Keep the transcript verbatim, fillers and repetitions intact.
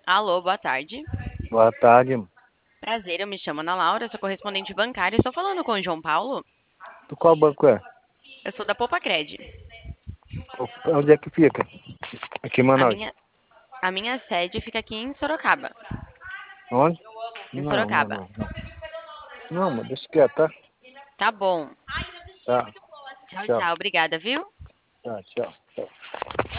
Alô, boa tarde. Boa tarde. Prazer, eu me chamo Ana Laura, sou correspondente bancária. Estou falando com o João Paulo. Do qual banco é? Eu sou da Poupa Cred. Onde é que fica? Aqui em A Manaus. minha, a minha sede fica aqui em Sorocaba. Onde? Em Não, não, Sorocaba. não, não. Não, mas deixa quieto, tá? Tá bom. Tá. Tchau, Tchau. tchau. Obrigada, viu? Tá, tchau. Tchau.